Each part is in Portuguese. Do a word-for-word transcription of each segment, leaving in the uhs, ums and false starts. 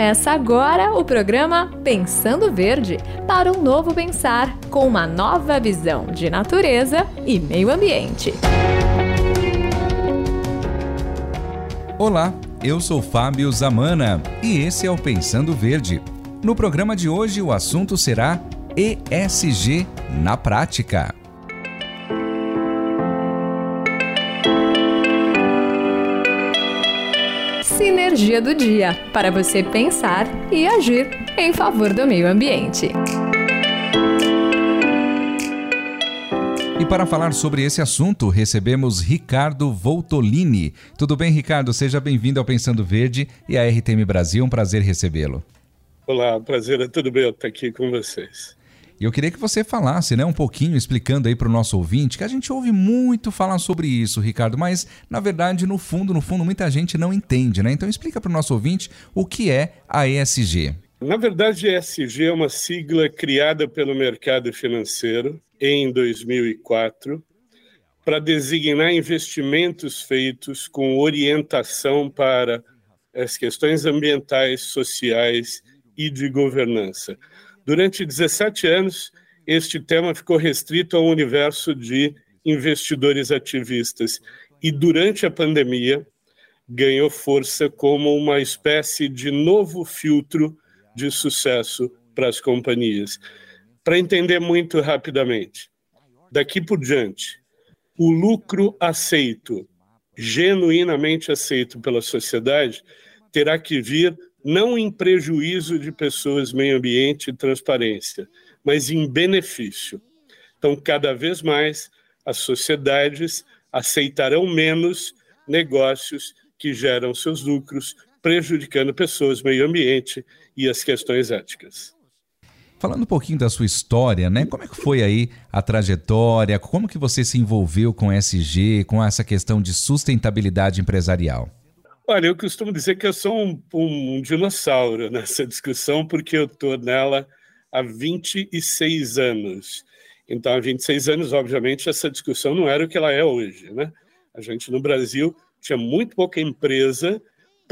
Começa agora o programa Pensando Verde, para um novo pensar, com uma nova visão de natureza e meio ambiente. Olá, eu sou Fábio Zamana e esse é o Pensando Verde. No programa de hoje o assunto será E S G na prática. Sinergia do dia, para você pensar e agir em favor do meio ambiente. E para falar sobre esse assunto, recebemos Ricardo Voltolini. Tudo bem, Ricardo? Seja bem-vindo ao Pensando Verde e à R T M Brasil. Um prazer recebê-lo. Olá, prazer é tudo bem eu estar aqui com vocês. E eu queria que você falasse, né, um pouquinho, explicando aí para o nosso ouvinte, que a gente ouve muito falar sobre isso, Ricardo, mas, na verdade, no fundo, no fundo, muita gente não entende, né? Então, explica para o nosso ouvinte o que é a E S G. Na verdade, a E S G é uma sigla criada pelo mercado financeiro em dois mil e quatro para designar investimentos feitos com orientação para as questões ambientais, sociais e de governança. Durante dezessete anos, este tema ficou restrito ao universo de investidores ativistas e, durante a pandemia, ganhou força como uma espécie de novo filtro de sucesso para as companhias. Para entender muito rapidamente, daqui por diante, o lucro aceito, genuinamente aceito pela sociedade, terá que vir não em prejuízo de pessoas, meio ambiente e transparência, mas em benefício. Então, cada vez mais, as sociedades aceitarão menos negócios que geram seus lucros, prejudicando pessoas, meio ambiente e as questões éticas. Falando um pouquinho da sua história, né? Como é que foi aí a trajetória? Como que você se envolveu com E S G, com essa questão de sustentabilidade empresarial? Olha, eu costumo dizer que eu sou um, um dinossauro nessa discussão, porque eu estou nela há vinte e seis anos. Então, há vinte e seis anos, obviamente, essa discussão não era o que ela é hoje, né? A gente, no Brasil, tinha muito pouca empresa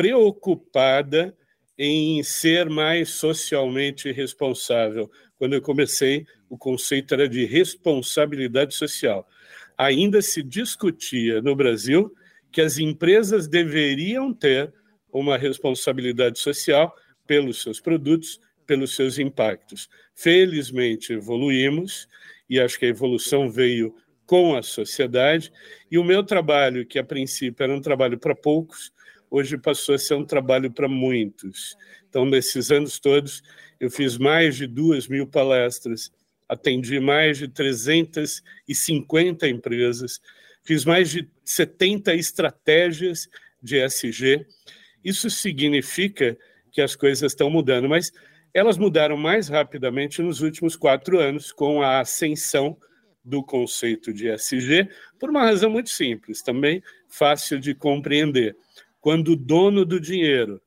preocupada em ser mais socialmente responsável. Quando eu comecei, o conceito era de responsabilidade social. Ainda se discutia no Brasil que as empresas deveriam ter uma responsabilidade social pelos seus produtos, pelos seus impactos. Felizmente evoluímos, e acho que a evolução veio com a sociedade, e o meu trabalho, que a princípio era um trabalho para poucos, hoje passou a ser um trabalho para muitos. Então, nesses anos todos, eu fiz mais de duas mil palestras, atendi mais de trezentas e cinquenta empresas, fiz mais de setenta estratégias de E S G. Isso significa que as coisas estão mudando, mas elas mudaram mais rapidamente nos últimos quatro anos, com a ascensão do conceito de E S G, por uma razão muito simples, também fácil de compreender. Quando o dono do dinheiro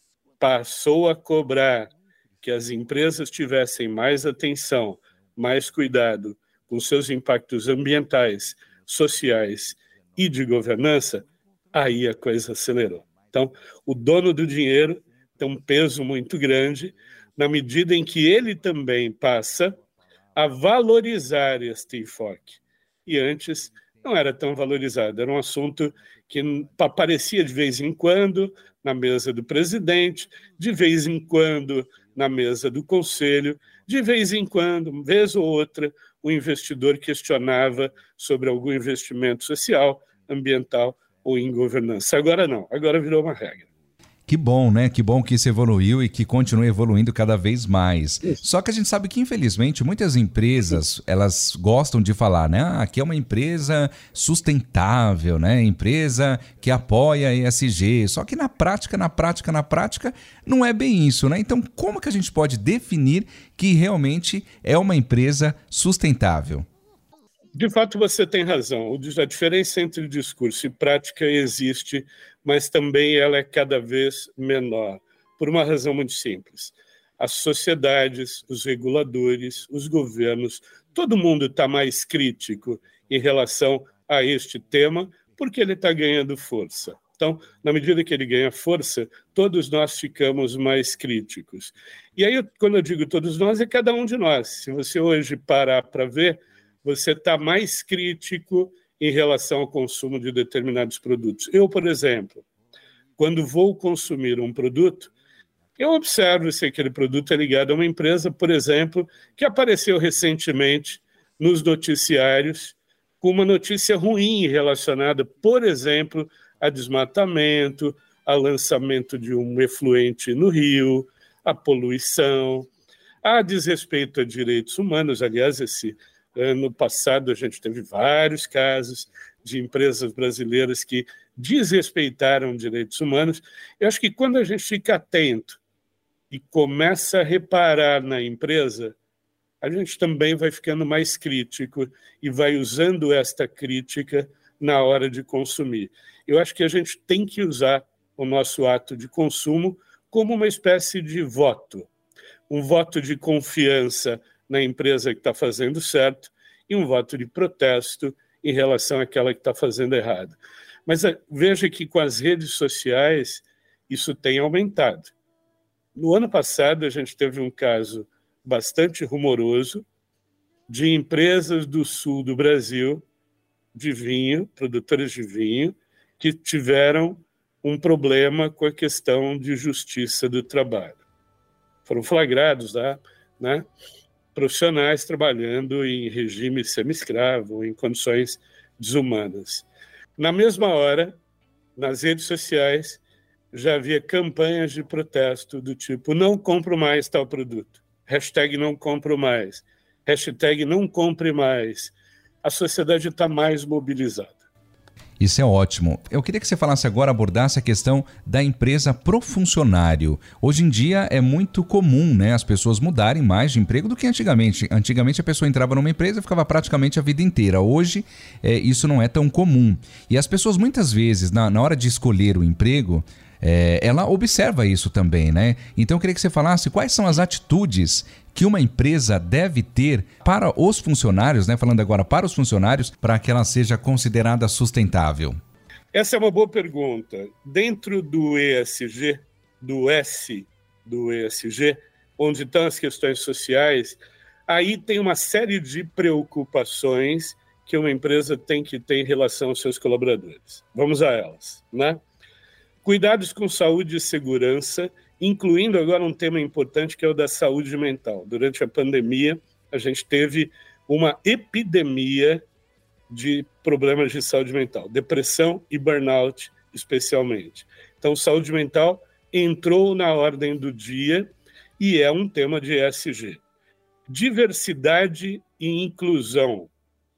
passou a cobrar que as empresas tivessem mais atenção, mais cuidado com seus impactos ambientais, sociais e de governança, aí a coisa acelerou. Então, o dono do dinheiro tem um peso muito grande na medida em que ele também passa a valorizar este enfoque. E antes não era tão valorizado, era um assunto que aparecia de vez em quando na mesa do presidente, de vez em quando na mesa do conselho, de vez em quando, uma vez ou outra, o investidor questionava sobre algum investimento social, ambiental ou em governança. Agora não, agora virou uma regra. Que bom, né? Que bom que isso evoluiu e que continua evoluindo cada vez mais. Isso. Só que a gente sabe que, infelizmente, muitas empresas, elas gostam de falar, né? Ah, aqui é uma empresa sustentável, né? Empresa que apoia a E S G. Só que na prática, na prática, na prática, não é bem isso, né? Então, como que a gente pode definir que realmente é uma empresa sustentável? De fato, você tem razão. A diferença entre discurso e prática existe, mas também ela é cada vez menor, por uma razão muito simples. As sociedades, os reguladores, os governos, todo mundo está mais crítico em relação a este tema, porque ele está ganhando força. Então, na medida que ele ganha força, todos nós ficamos mais críticos. E aí, quando eu digo todos nós, é cada um de nós. Se você hoje parar para ver, você está mais crítico em relação ao consumo de determinados produtos. Eu, por exemplo, quando vou consumir um produto, eu observo se aquele produto é ligado a uma empresa, por exemplo, que apareceu recentemente nos noticiários com uma notícia ruim relacionada, por exemplo, a desmatamento, a lançamento de um efluente no rio, a poluição, a desrespeito a direitos humanos. Aliás, esse ano passado a gente teve vários casos de empresas brasileiras que desrespeitaram direitos humanos. Eu acho que quando a gente fica atento e começa a reparar na empresa, a gente também vai ficando mais crítico e vai usando esta crítica na hora de consumir. Eu acho que a gente tem que usar o nosso ato de consumo como uma espécie de voto. Um voto de confiança na empresa que está fazendo certo e um voto de protesto em relação àquela que está fazendo errado. Mas veja que com as redes sociais isso tem aumentado. No ano passado a gente teve um caso bastante rumoroso de empresas do sul do Brasil, de vinho, produtoras de vinho, que tiveram um problema com a questão de justiça do trabalho. Foram flagrados lá, né, profissionais trabalhando em regime semi-escravo, em condições desumanas. Na mesma hora, nas redes sociais, já havia campanhas de protesto do tipo não compro mais tal produto, hashtag não compro mais, hashtag não compre mais. A sociedade está mais mobilizada. Isso é ótimo. Eu queria que você falasse agora, abordasse a questão da empresa pro funcionário. Hoje em dia é muito comum, né, as pessoas mudarem mais de emprego do que antigamente. Antigamente a pessoa entrava numa empresa e ficava praticamente a vida inteira. Hoje é, isso não é tão comum. E as pessoas muitas vezes, na, na hora de escolher o emprego, é, ela observa isso também, né? Então eu queria que você falasse quais são as atitudes que uma empresa deve ter para os funcionários, né? Falando agora para os funcionários, para que ela seja considerada sustentável. Essa é uma boa pergunta. Dentro do E S G, do S do E S G, onde estão as questões sociais, aí tem uma série de preocupações que uma empresa tem que ter em relação aos seus colaboradores. Vamos a elas, né? Cuidados com saúde e segurança, incluindo agora um tema importante que é o da saúde mental. Durante a pandemia, a gente teve uma epidemia de problemas de saúde mental, depressão e burnout especialmente. Então, saúde mental entrou na ordem do dia e é um tema de E S G. Diversidade e inclusão.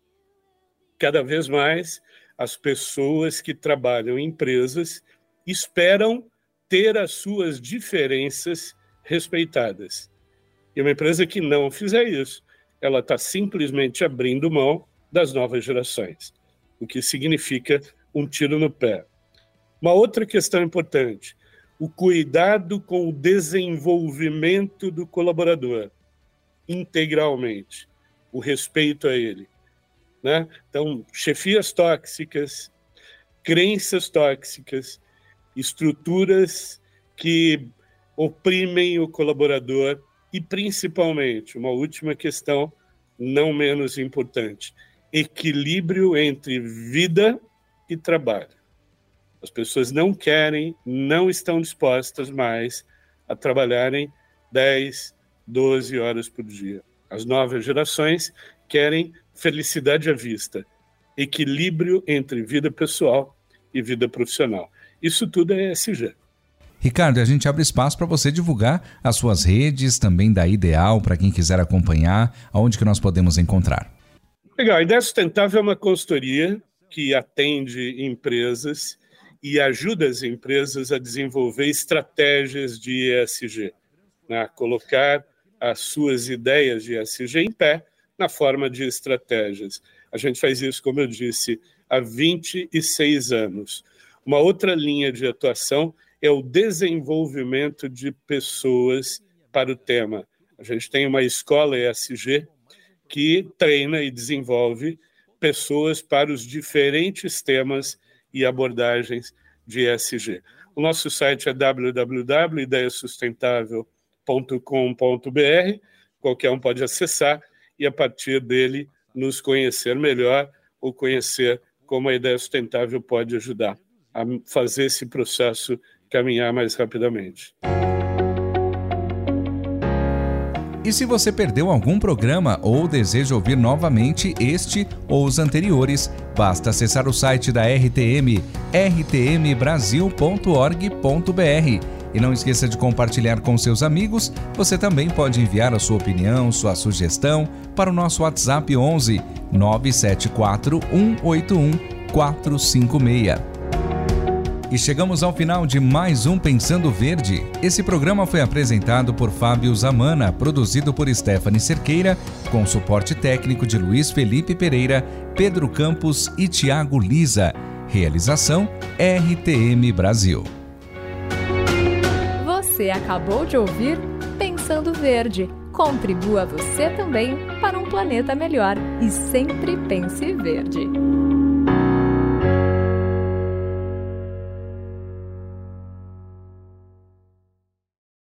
Cada vez mais, as pessoas que trabalham em empresas esperam ter as suas diferenças respeitadas. E uma empresa que não fizer isso, ela está simplesmente abrindo mão das novas gerações, o que significa um tiro no pé. Uma outra questão importante, o cuidado com o desenvolvimento do colaborador, integralmente, o respeito a ele, né? Então, chefias tóxicas, crenças tóxicas, estruturas que oprimem o colaborador e, principalmente, uma última questão, não menos importante, equilíbrio entre vida e trabalho. As pessoas não querem, não estão dispostas mais a trabalharem dez, doze horas por dia. As novas gerações querem felicidade à vista, equilíbrio entre vida pessoal e vida profissional. Isso tudo é E S G. Ricardo, a gente abre espaço para você divulgar as suas redes, também da Ideal, para quem quiser acompanhar, aonde que nós podemos encontrar. Legal, a Ideia Sustentável é uma consultoria que atende empresas e ajuda as empresas a desenvolver estratégias de E S G, né? A colocar as suas ideias de E S G em pé na forma de estratégias. A gente faz isso, como eu disse, há vinte e seis anos. Uma outra linha de atuação é o desenvolvimento de pessoas para o tema. A gente tem uma escola E S G que treina e desenvolve pessoas para os diferentes temas e abordagens de E S G. O nosso site é w w w ponto ideia sustentável ponto com ponto b r, qualquer um pode acessar e, a partir dele, nos conhecer melhor ou conhecer como a ideia sustentável pode ajudar a fazer esse processo caminhar mais rapidamente. E se você perdeu algum programa ou deseja ouvir novamente este ou os anteriores, basta acessar o site da R T M, r t m brasil ponto org ponto b r. E não esqueça de compartilhar com seus amigos. Você também pode enviar a sua opinião, sua sugestão para o nosso WhatsApp onze nove sete quatro um oito um quatro cinco seis. E chegamos ao final de mais um Pensando Verde. Esse programa foi apresentado por Fábio Zamana, produzido por Stephanie Cerqueira, com suporte técnico de Luiz Felipe Pereira, Pedro Campos e Tiago Lisa. Realização R T M Brasil. Você acabou de ouvir Pensando Verde. Contribua você também para um planeta melhor e sempre pense verde.